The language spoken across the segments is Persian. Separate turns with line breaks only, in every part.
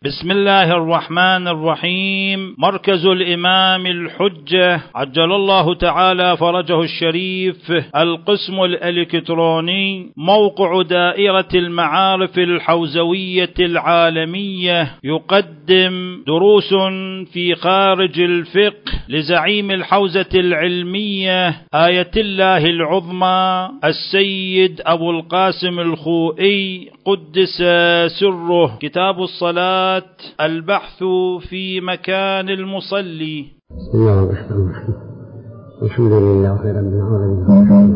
بسم الله الرحمن الرحيم. مركز الإمام الحجة عجل الله تعالى فرجه الشريف، القسم الإلكتروني، موقع دائرة المعارف الحوزوية العالمية، يقدم دروس في خارج الفقه لزعيم الحوزة العلمية آية الله العظمى السيد أبو القاسم الخوئي قدس سره. كتاب الصلاة، البحث في مكان المصلي.
بسم الله الرحمن الرحيم. الحمد لله رب العالمين،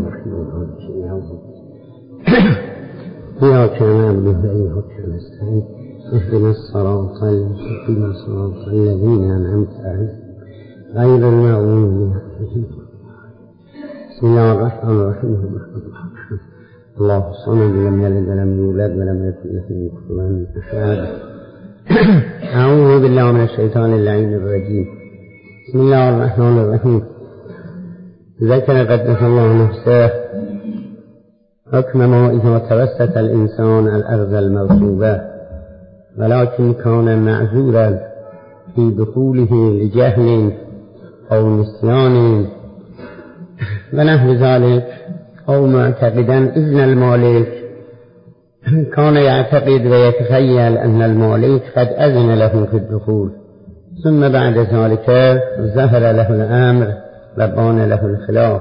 إياك نعبد وإياك نستعين، اهدنا الصراط المستقيم صراط الذين أنعمت عليهم غير المغضوب عليهم. بسم الله الرحمن الرحيم. الله الصمد لم يلد ولم يولد ولم يكن له كفوا أحد. أعوذ بالله من الشيطان اللعين الرجيم. بسم الله الرحمن الرحيم. ذكر قدس الله نفسه حكم ما إذا توسط الإنسان الأرض المغصوبة، ولكن كان معذورا في دخوله لجهل أو نسيان ونحو ذلك، أو معتقدا إذن المالك، كان يعتقد ويتخيل أن المالك قد أذن له في الدخول، ثم بعد ذلك ظهر له الأمر وبان له الخلاف.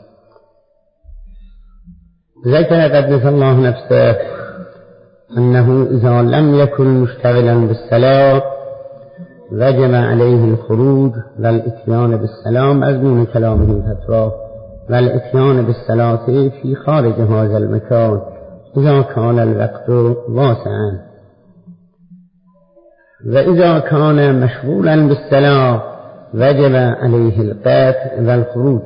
ذكر قدس الله نفسه أنه إذا لم يكن مشتغلا بالصلاة وجب عليه الخروج والإتيان بالسلام، مضمون كلامه فتوى، والإتيان بالصلاة في خارج هذا المكان إذا كان الوقت واسعا، وإذا كان مشغولا بالصلاة وجب عليه القطع والخروج.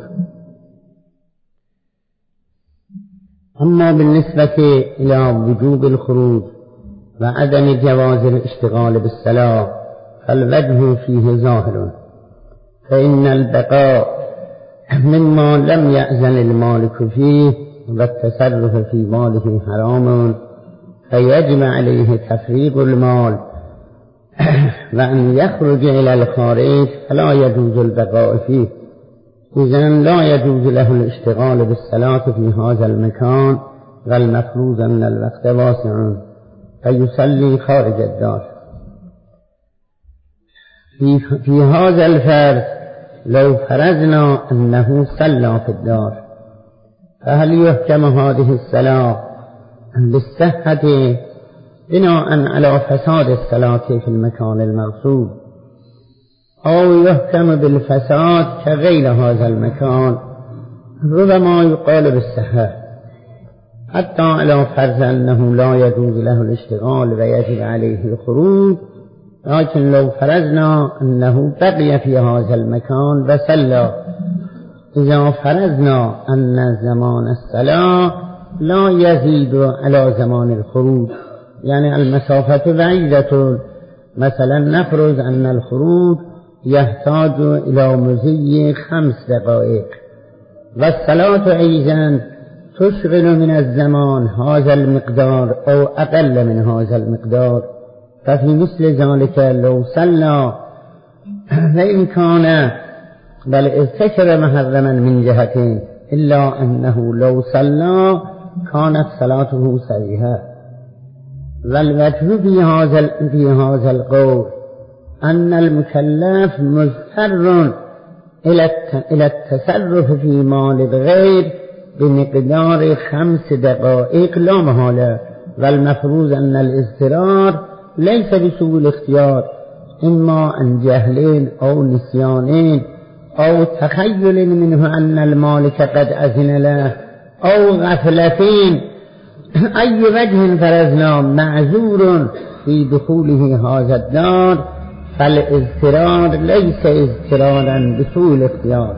أما بالنسبة إلى وجوب الخروج وعدم جواز الاشتغال بالصلاة فالوجه فيه ظاهر، فإن البقاء مما لم يأذن المالك فيه والتصرف في ماله حرام، فيجب عليه تفريغ المال وأن يخرج إلى الخارج، فلا يجوز البقاء فيه. إذن لا يجوز له الاشتغال بالصلاة في هذا المكان، والمفروض أن الوقت واسع، فيصلي خارج الدار. في هذا الفرض لو فرضنا أنه صلى في الدار، فهل يحكم هذه الصلاة بالصحة بناء على فساد الصلاة في المكان المغصوب، أو يحكم بالفساد كغير هذا المكان؟ ربما يقال بالصحة، حتى على فرض أنه لا يجوز له الاشتغال ويجب عليه الخروج. لكن لو فرضنا أنه بقي في هذا المكان وصلى، إذا فرضنا أن زمان الصلاة لا يزيد على زمان الخروج، يعني المسافة بعيدة، مثلا نفرض أن الخروج يحتاج إلى مزي 5 دقائق، والصلاة أيضا تشغل من الزمان هذا المقدار أو أقل من هذا المقدار، ففي مثل ذلك لو صلى فإن كان بل ارتكب محرما من جهتين، إلا أنه لو صلى كانت صلاته صحيحة. والوجه في هذا القول أن المكلف مضطر إلى التصرف في مال الغير بمقدار 5 دقائق لا محالة، والمفروض أن الاضطرار ليس بسوء الاختيار، إما عن جهل أو نسيان أو تخيل منه أن المالك قد أذن له أو غفلتين. أي وجه فرضنا معذور في دخوله هذا الدار، فالاضطرار ليس اضطرارا بسوء الاختيار.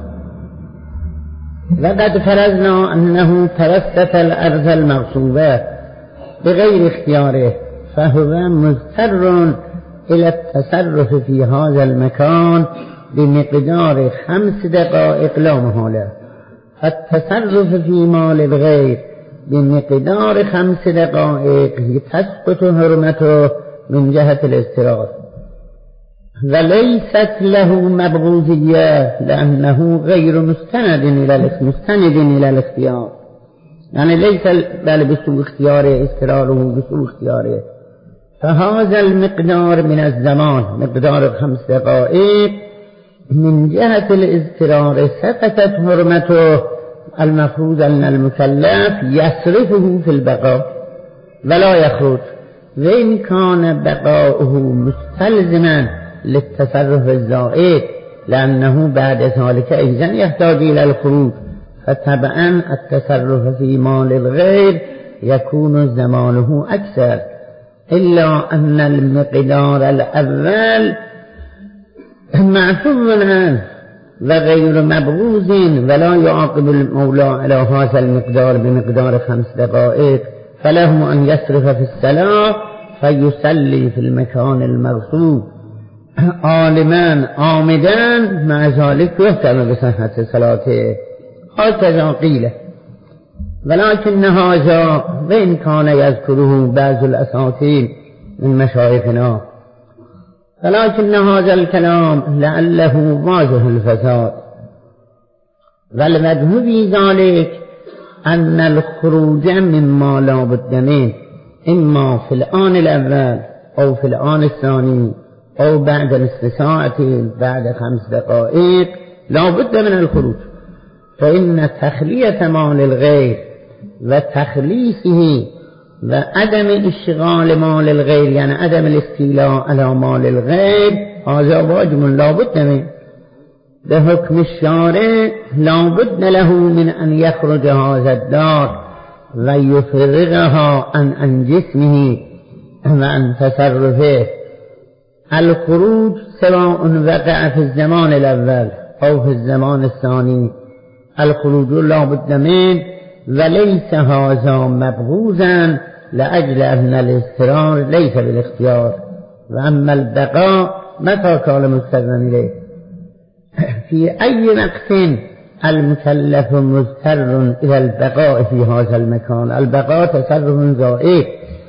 وقد فرضنا أنه توسط الأرض المغصوبة بغير اختياره، فهو مضطر إلى التصرف في هذا المكان بمقدار 5 دقائق لا محالة. التصرف في مال الغير بمقدار 5 دقائق تسقط حرمته
من جهة الاضطرار، وليست له مبغوضية لأنه غير مستند إلى الاختيار، يعني ليس بل بسوء اختياره اضطراره بسوء اختياره. فهذا المقدار من الزمان مقدار 5 دقائق من جهة الاضطرار سقطت حرمته. المفروض أن المكلف يصرفه في البقاء ولا يخرج، وإن كان بقاؤه مستلزما للتصرف الزائد لأنه بعد ذلك إذن يحتاج إلى الخروج، فطبعا التصرف في مال الغير يكون زمانه أكثر، إلا أن المقدار الأول معفو عنه وغير مبغوض، ولا يعاقب المولى على هذا المقدار بمقدار 5 دقائق، فله أن يصرف في الصلاة فيصلي في المكان المغصوب عالما عامدا، مع ذلك يحكم بصحة صلاته. هكذا قيل. ولكن هذا وإن كان يذكره بعض الأساطين من مشايخنا، ولكن هذا الكلام لعله واضح الفساد، والوجه في ذلك أن الخروج مما لا بد منه إما في الآن الأول أو في الآن الثاني أو بعد نصف ساعة بعد 5 دقائق لا بد من الخروج، فإن تخلية مال الغير وتخليصه وعدم اشغال مال الغير، يعني عدم الاستيلاء على مال الغير، هذا واجب لا بد منه بحكم الشارع. لا بد له من أن يخرج هذا الدار ويفرغها عن جسمه وعن تصرفه. الخروج سواء وقع في الزمان الأول أو في الزمان الثاني، الخروج لا بد منه، وليس هذا مبغوضا لأجل أن الاضطرار ليس بالاختيار. وأما البقاء متى كان مضطرا إليه، في أي وقت المكلف مضطر إلى البقاء في هذا المكان. البقاء تصرف زائد،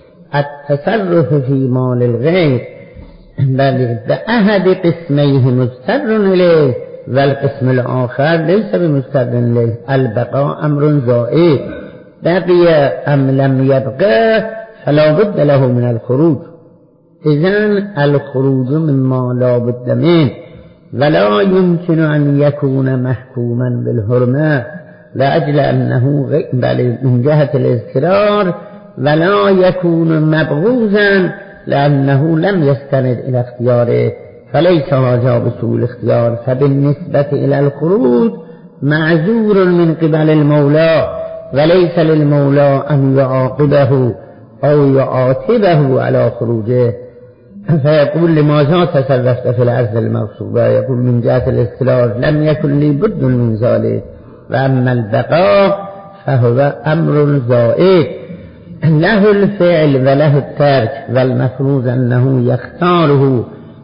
التصرف في مال الغير بل بأحد قسميه مضطر إليه والقسم الآخر ليس بمضطر إليه. البقاء أمر زائد، بقي أم لم يبقى فلا بد له من الخروج. إذن الخروج مما لا بد منه، ولا يمكن أن يكون محكوما بالحرمة لأجل أنه بل من جهة الاضطرار، ولا يكون مبغوضا لأنه لم يستند إلى اختياره، فليس هذا بسوء الاختيار. فبالنسبة إلى الخروج معذور من قبل المولى، وليس للمولى أن يعاقبه أو يعاتبه على خروجه، فيقول لماذا تصرفت في الأرض المغصوبة، يقول من جهة الاضطرار لم يكن لي بد من ذلك. وأما البقاء فهو أمر زائد، له الفعل وله الترك، والمفروض أنه يختاره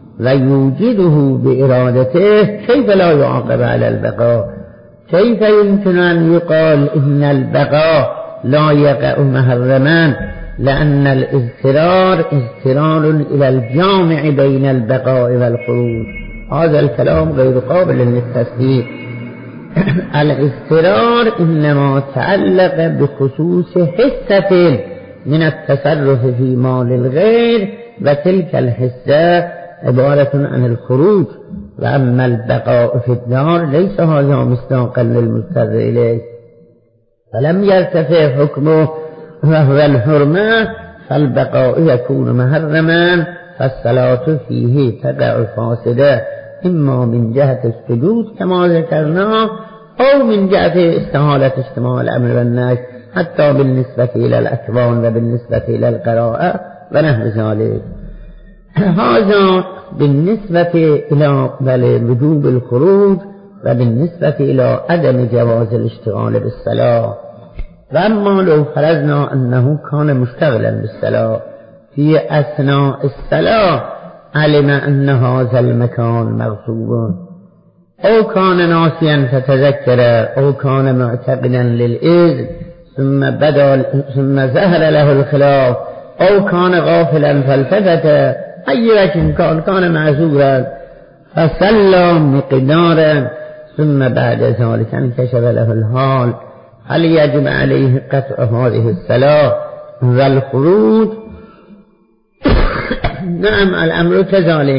ويوجده بإرادته، كيف لا يعاقب على البقاء؟ كيف يمكن أن يقال إن البقاء لا يقع محرما، لأن الاضطرار اضطرار إلى الجامع بين البقاء والخروج. هذا الكلام غير قابل للتصديق. الاضطرار إنما تعلق بخصوص حصة من التصرف في مال الغير، وتلك الحصة عبارة عن الخروج. وأما البقاء في الدار ليس هذا مصداقا للمضطر إليه، فلم يرتفع حكمه وهو الحرمة، فالبقاء يكون محرما، فالصلاة فيه تقع فاسدة، إما من جهة السجود كما ذكرنا، أو من جهة استحالة اجتماع الأمر والنهي، حتى بالنسبة إلى الأكوان وبالنسبة إلى القراءة ونحو ذلك. هذا بالنسبة إلى وجوب الخروج، وبالنسبة إلى عدم جواز الاشتغال بالصلاة. وأما لو فرضنا أنه كان مشتغلا بالصلاة في أثناء الصلاة، علم أن هذا المكان مغصوب، أو كان ناسيا فتذكر، أو كان معتقدا للإذن ثم ظهر له الخلاف أو كان غافلا فالتفت أي وجه كان معذورا فصلى مقدارا ثم بعد ذلك انكشف له الحال هل يجب عليه قطع هذه الصلاة والخروج؟ نعم الأمر كذلك،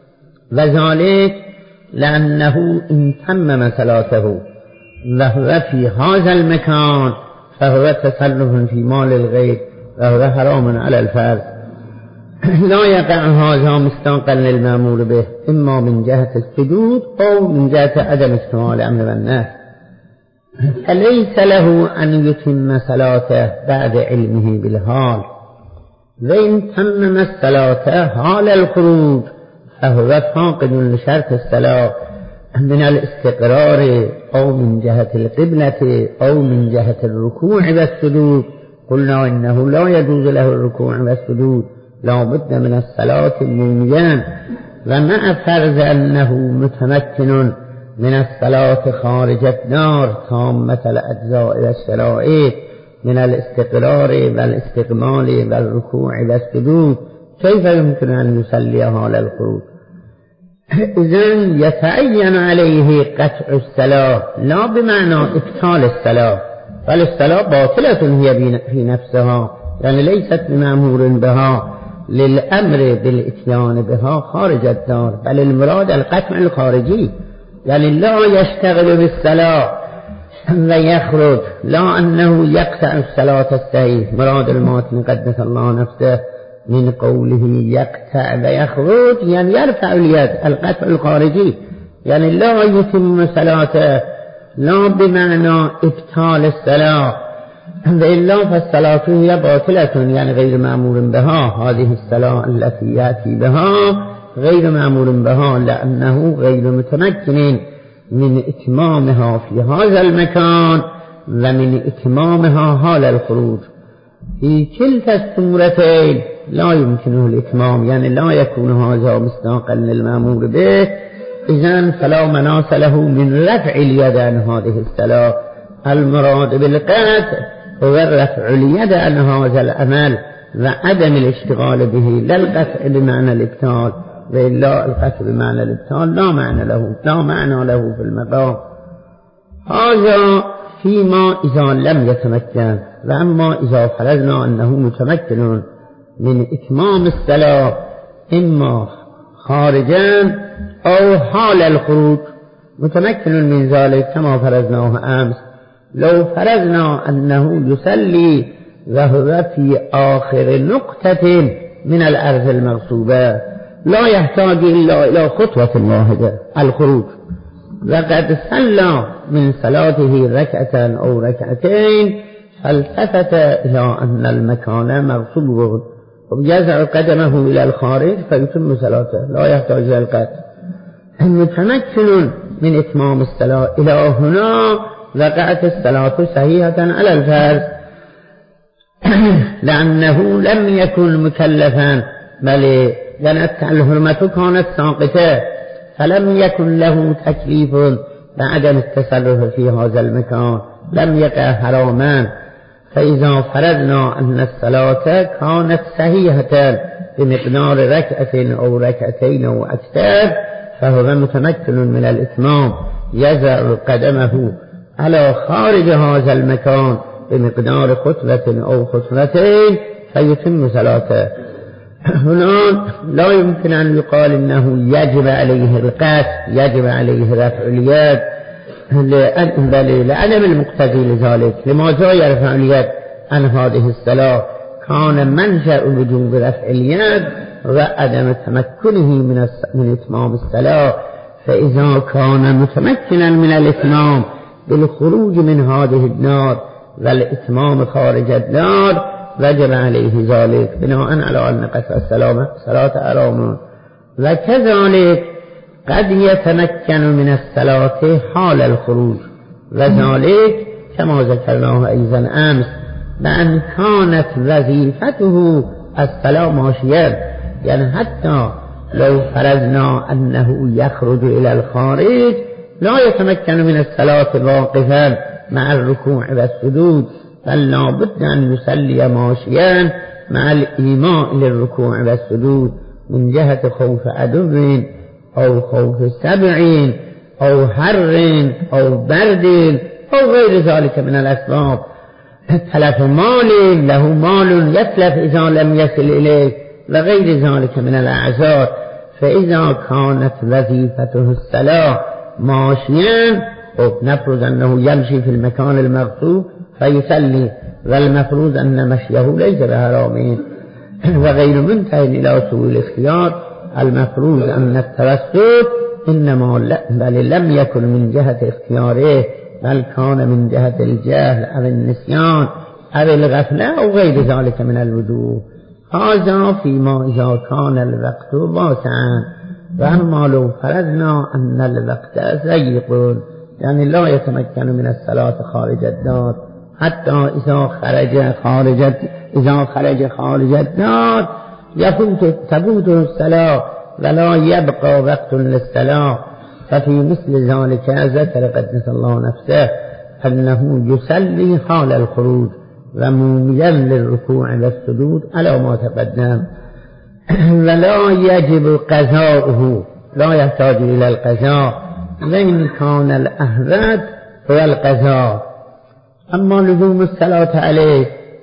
وذلك لأنه إن تمم صلاته وهو في هذا المكان فهو تصرف في مال الغير وهو حرام على الفرد، لا يقع هذا مستنقا للمأمور به إما من جهة السجود أو من جهة عدم اجتماع الأمر والنهي، فليس له أن يتم صلاته بعد علمه بالحال. وإن تمم الصلاة حال الخروج فهو فاقد لشرط الصلاة من الاستقرار أو من جهة القبلة أو من جهة الركوع والسجود. قلنا إنه لا يجوز له الركوع والسجود، لا بد من الصلاة الموميان، ومع فرض أنه متمكن من الصلاة خارج الدار تامة الأجزاء والشرائط من الاستقرار والاستقبال والركوع والسجود، كيف يمكن أن يصلي حال الخروج؟ إذن يتعين عليه قطع الصلاة لا بمعنى إبطال الصلاة، بل الصلاة باطلة هي في نفسها، يعني ليست بمأمور بها للأمر بالإتيان بها خارج الدار، بل المراد القطع الخارجي، يعني لا يشتغل بالصلاة ويخرج، لا أنه يقطع الصلاة الصحيح. مراد الماتن قدس الله نفسه من قوله يقطع ويخرج يعني يرفع اليد، القطع الخارجي، يعني لا يتم صلاته لا بمعنى إبطال الصلاة، وإلا فالصلاة هي باطلة يعني غير مأمور بها. هذه الصلاة التي يأتي بها غير مأمور بها لأنه غير متمكن من إتمامها في هذا المكان ومن إتمامها حال الخروج. في كلتا الصورتين لا يمكنه الإتمام، يعني لا يكون هذا مصداقا للمأمور به، إذن فلا مناص له من رفع اليد عن هذه الصلاة. المراد بالقطع هو رفع اليد عن هذا العمل وعدم الاشتغال به، لا القطع بمعنى الإبطال، وإلا القطع بمعنى الإبطال لا معنى له في المقام. هذا فيما إذا لم يتمكن، وأما إذا فرضنا أنه متمكن من إتمام الصلاة إما خارجا أو حال الخروج، متمكن من ذلك كما فرضناه أمس. لو فرضنا أنه يصلي وهو في آخر نقطة من الأرض المغصوبة لا يحتاج إلا إلى خطوة واحدة الخروج، وقد صلى من صلاته ركعة أو ركعتين فالتفت إلى أن المكان مغصوب ويجعل قدمه إلى الخارج فيتم صلاته، لا يحتاج إلى القطع. متمكن من إتمام الصلاة. إلى هنا وقعت الصلاة صحيحة على الفرض لأنه لم يكن مكلفا، بل لأن الحرمة كانت ساقطة فلم يكن له تكليف بعدم التصرف في هذا المكان، لم يقع حراما. فإذا فرضنا أن الصلاة كانت صحيحة بمقدار ركعة أو ركعتين أو أكثر فهو متمكن من الإتمام، يضع قدمه على خارج هذا المكان بمقدار خطوة أو خطوتين فيتم صلاته. هنا لا يمكن أن يقال إنه يجب عليه القطع، يجب عليه رفع اليد، لعدم المقتضي لذلك. لماذا يرفع اليد عن هذه الصلاة؟ كان منشأ وجوب رفع اليد وعدم تمكنه من إتمام الصلاة، فإذا كان متمكنا من الإتمام بالخروج من هذه النار والإتمام خارج النار وجب عليه ذلك بناء على أن قطع الصلاة حرام. وكذلك قد يتمكن من الصلاة حال الخروج، وذلك كما ذكرناه أيضا أمس بأن كانت وظيفته الصلاة ماشية، يعني حتى لو فرضنا أنه يخرج إلى الخارج لا يتمكن من الصلاة واقفا مع الركوع والسجود، بل لا بد أن يصلي ماشيا مع الإيماء للركوع والسجود من جهة خوف عدو أو خوف سبع أو حر أو برد أو غير ذلك من الأسباب، تلف مال، له مال يتلف إذا لم يصل إليه وغير ذلك من الأعذار، فإذا كانت وظيفته الصلاة ماشيا نفرض أنه يمشي في المكان المغصوب فيصلي، والمفروض أن مشيه ليس بحرام وغير منتهي إلى سوء الاختيار، المفروض أن التوسط إنما بل لم يكن من جهة اختياره بل كان من جهة الجهل أو النسيان أو الغفلة أو غير ذلك من الوجوه. هذا فيما إذا كان الوقت واسعا، وأما لو فرضنا أن الوقت ضيق يعني لا يتمكن من الصلاة خارج الدار، حتى إذا خرج خارج الدار تفوت الصلاة ولا يبقى وقت للصلاة، ففي مثل ذلك ذكر قدس الله نفسه أنه يصلي حال الخروج وموميا للركوع والسجود على ما تقدم، ولا يجب قضاؤه، لا يحتاج إلى القضاء، وإن كان الأهرد هو القضاء. أما لزوم الصلاة عليه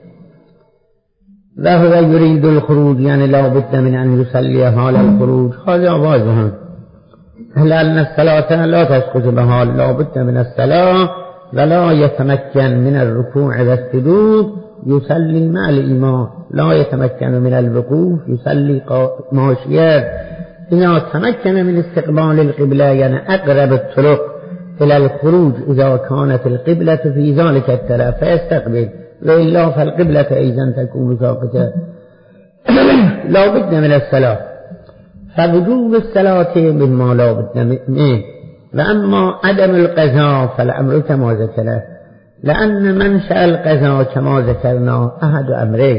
وهو يريد الخروج يعني لا بد من أن يصلي حال الخروج، هذا واضح، لأن الصلاة لا تسقط بحال، لا بد من الصلاة ولا يتمكن من الركوع والسجود يصلي مع الإمام، لا يتمكن من الوقوف يصلي ماشيا. إذا تمكن من استقبال القبلة يعني أقرب الطرق إلى الخروج إذا كانت القبلة في ذلك الطرف فيستقبل، وإلا فالقبلة أيضا تكون ساقطة. لا بد من الصلاة، فوجوب الصلاة مما لا بد منه، وأما عدم القضاء فالأمر كما ذكره، لأن منشأ القضاء كما ذكرنا أحد أمرين،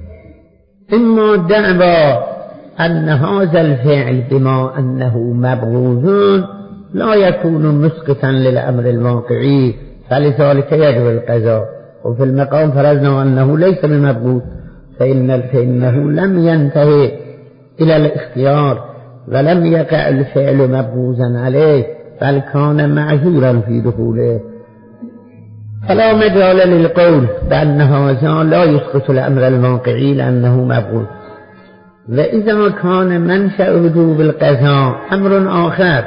إما دعوى أن هذا الفعل بما أنه مبغوض لا يكون مسقطا للأمر الواقعي فلذلك يجب القضاء، وفي المقام فرضنا أنه ليس بمبغوض فإنه لم ينتهي إلى الاختيار ولم يقع الفعل مبغوضا عليه بل كان معذورا في دخوله، فلا مجال للقول بأن هذا لا يسقط الأمر الواقعي لأنه مبغوض. وإذا كان منشأ وجوب القضاء أمر آخر،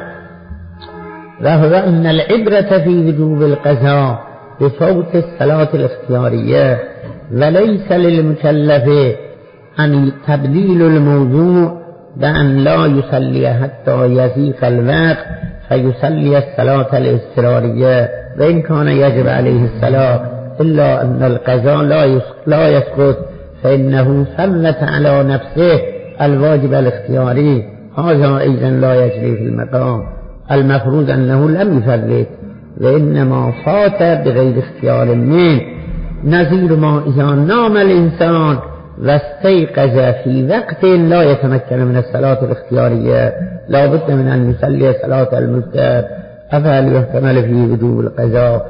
وهو أن العبرة في وجوب القضاء بفوت الصلاة الاختيارية، وليس للمكلف أن تبديل الموضوع بأن لا يصلي حتى يزيق الوقت فيصلي الصلاة الاضطرارية، وإن كان يجب عليه الصلاة إلا أن القضاء لا يسقط فإنه ثبت على نفسه الواجب الاختياري، هذا أيضا لا يجري في المقام، المفروض أنه لم يفرط وإنما فات بغير اختيار منه، نظير ما إذا نام الإنسان واستيقظ في وقت لا يتمكن من الصلاة الاختيارية لا بد من أن يصلي صلاة المستحب، أفهل يحتمل في وجوب القضاء.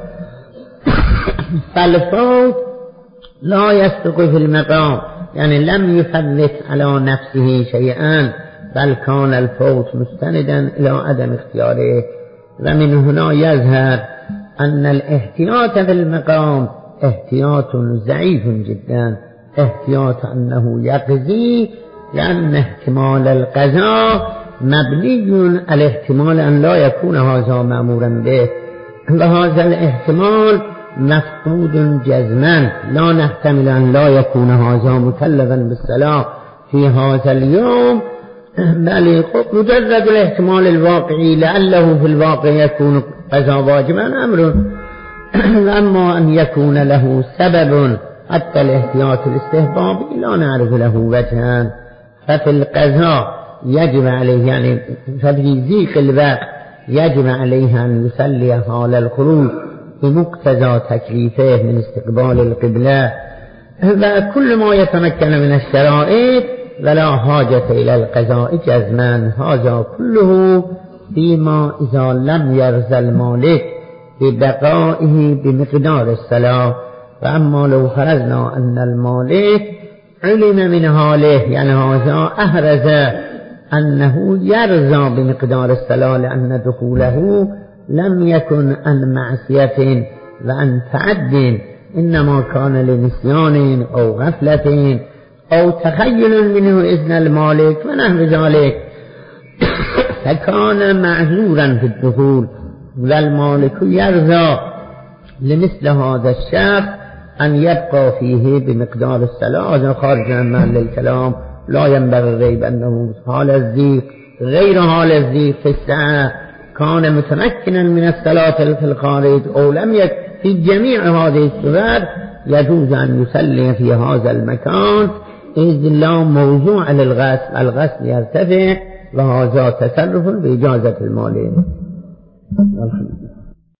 فالفوت لا يصدق في المقام، يعني لم يفرط على نفسه شيئا بل كان الفوت مستندا إلى عدم اختياره. ومن هنا يظهر أن الاحتياط في المقام احتياط ضعيف جدا، احتياط أنه يقضي، لأن احتمال القضاء مبني على احتمال أن لا يكون هذا مأمورا به، وهذا الاحتمال مفقود جزما، لا نحتمل أن لا يكون هذا مكلفا بالصلاة في هذا اليوم، بل مجرد الاحتمال الواقعي لعله في الواقع يكون قضاء واجبا أمر، أما أن يكون له سبب حتى الاحتياط الاستحبابي لا نعرف له وجها، ففي القضاء يجب عليه يعني ففي ذيك الوقت يجب عليه أن يصلي حال الخروج بمقتضى تكليفه من استقبال القبلة، وكل ما يتمكن من الشرائط ولا حاجة إلى القضاء جزما، هذا كله فيما إذا لم يرضى المالك ببقائه بمقدار الصلاة. وأما لو فرضنا أن المالك علم من حاله، يعني هذا أحرز أنه يرضى بمقدار الصلاة، لأن دخوله لم يكن عن معصية وعن تعد، إنما كان لنسيان أو غفلة أو تخيل منه إذن المالك ونحو ذلك، فكان معذورا في الدخول. والمالك يرضى لمثل هذا الشخص أن يبقى فيه بمقدار الصلاة. هذا خارج عن محل الكلام، لا ينبغي الريب أنه حال الضيق غير حال الضيق في الساعة كان متمكنا من الصلاة في الخارج أو لم يكن. في جميع هذه الصور يجوز أن يصلي في هذا المكان، إذ لا موضوع للغسل، الغسل يرتفع، وهذا تصرف بإجازة المالك.